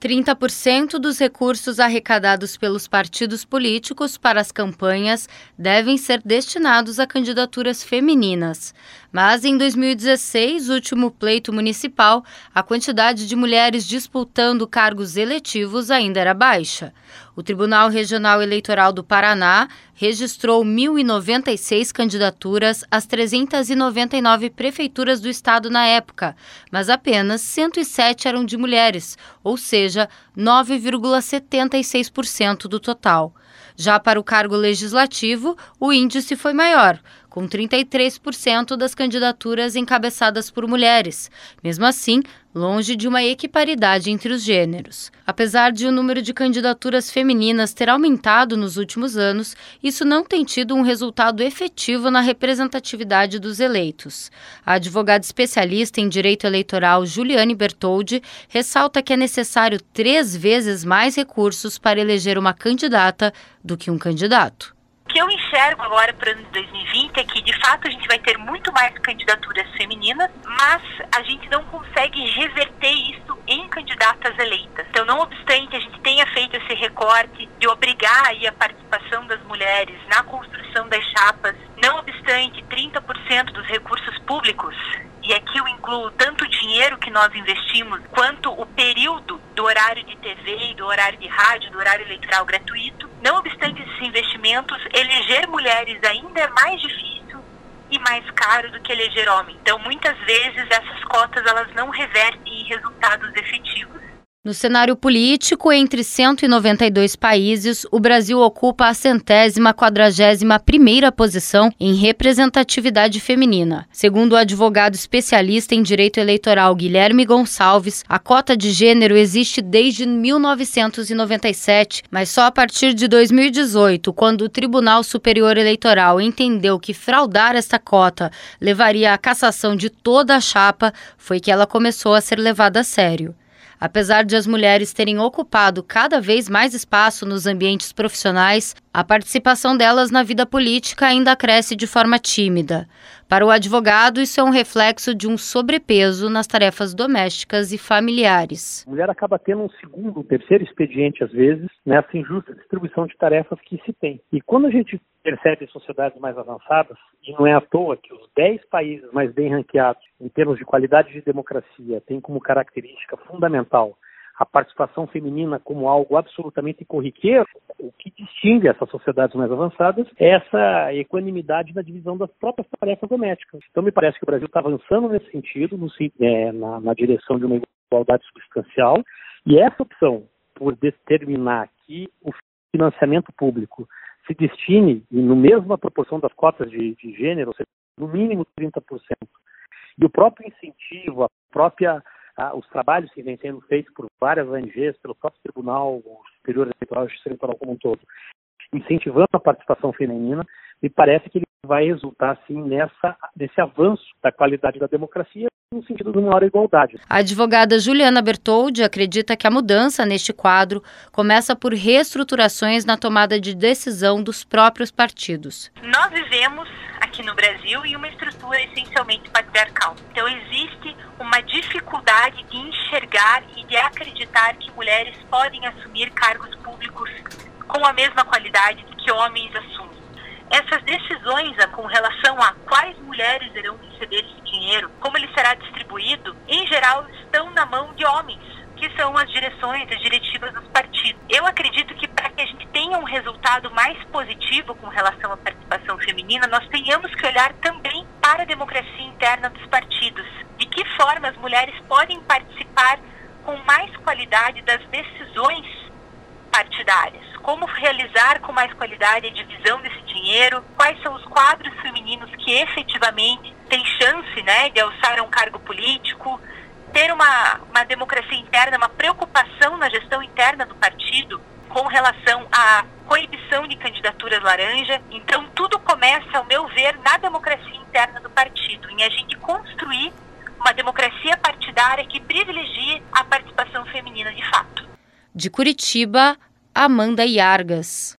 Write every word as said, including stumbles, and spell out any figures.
trinta por cento dos recursos arrecadados pelos partidos políticos para as campanhas devem ser destinados a candidaturas femininas. Mas em dois mil e dezesseis, último pleito municipal, a quantidade de mulheres disputando cargos eletivos ainda era baixa. O Tribunal Regional Eleitoral do Paraná registrou mil e noventa e seis candidaturas às trezentas e noventa e nove prefeituras do estado na época, mas apenas cento e sete eram de mulheres, ou seja, nove vírgula setenta e seis por cento do total. Já para o cargo legislativo, o índice foi maior, com trinta e três por cento das candidaturas encabeçadas por mulheres. Mesmo assim, longe de uma equiparidade entre os gêneros. Apesar de o número de candidaturas femininas ter aumentado nos últimos anos, isso não tem tido um resultado efetivo na representatividade dos eleitos. A advogada especialista em direito eleitoral Juliane Bertoldi ressalta que é necessário três vezes mais recursos para eleger uma candidata do que um candidato. O que eu enxergo agora para o ano de dois mil e vinte é que, de fato, a gente vai ter muito mais candidaturas femininas, mas a gente não consegue reverter isso em candidatas eleitas. Então, não obstante a gente tenha feito esse recorte de obrigar aí a participação das mulheres na construção das chapas, não obstante trinta por cento dos recursos públicos, e aqui eu incluo tanto o dinheiro que nós investimos, quanto o período do horário de T V e do horário de rádio, do horário eleitoral gratuito. Não obstante esses investimentos, eleger mulheres ainda é mais difícil e mais caro do que eleger homens. Então, muitas vezes, essas cotas elas não revertem em resultados efetivos. No cenário político, entre cento e noventa e dois países, o Brasil ocupa a centésima quadragésima primeira posição em representatividade feminina. Segundo o advogado especialista em direito eleitoral Guilherme Gonçalves, a cota de gênero existe desde mil novecentos e noventa e sete, mas só a partir de dois mil e dezoito, quando o Tribunal Superior Eleitoral entendeu que fraudar esta cota levaria à cassação de toda a chapa, foi que ela começou a ser levada a sério. Apesar de as mulheres terem ocupado cada vez mais espaço nos ambientes profissionais, a participação delas na vida política ainda cresce de forma tímida. Para o advogado, isso é um reflexo de um sobrepeso nas tarefas domésticas e familiares. A mulher acaba tendo um segundo, um terceiro expediente, às vezes, nessa injusta distribuição de tarefas que se tem. E quando a gente percebe sociedades mais avançadas, e não é à toa que os dez países mais bem ranqueados em termos de qualidade de democracia têm como característica fundamental a participação feminina como algo absolutamente corriqueiro, o que distingue essas sociedades mais avançadas é essa equanimidade na divisão das próprias tarefas domésticas. Então, me parece que o Brasil está avançando nesse sentido, no, é, na, na direção de uma igualdade substancial, e essa opção por determinar que o financiamento público se destine, no mesma proporção das cotas de, de gênero, ou seja, no mínimo trinta por cento, e o próprio incentivo, a própria Ah, os trabalhos que vêm sendo feitos por várias O N Gs, pelo próprio Tribunal Superior Eleitoral, Justiça Eleitoral como um todo, incentivando a participação feminina, me parece que ele vai resultar, sim, nessa, nesse avanço da qualidade da democracia no sentido de uma maior igualdade. A advogada Juliana Bertoldi acredita que a mudança neste quadro começa por reestruturações na tomada de decisão dos próprios partidos. Nós vivemos aqui no Brasil em uma estrutura essencialmente patriarcal. Então existe uma dificuldade de enxergar e de acreditar que mulheres podem assumir cargos públicos com a mesma qualidade que homens assumem. Essas decisões com relação a quais mulheres irão receber esse dinheiro, como ele será distribuído, em geral estão na mão de homens, que são as direções, as diretivas dos partidos. Eu acredito que para que a gente tenha um resultado mais positivo com relação à participação feminina, nós tenhamos que olhar também para a democracia interna dos partidos. De que forma as mulheres podem participar com mais qualidade das decisões partidárias? Como realizar com mais qualidade a divisão desse dinheiro? Quais são os quadros femininos que efetivamente têm chance, né, de alçar a um cargo político? Ter uma, uma democracia interna, uma preocupação na gestão interna do partido com relação à coibição de candidaturas laranja. Então, tudo começa, ao meu ver, na democracia interna do partido, em a gente construir uma democracia partidária que privilegie a participação feminina de fato. De Curitiba, Amanda Iargas.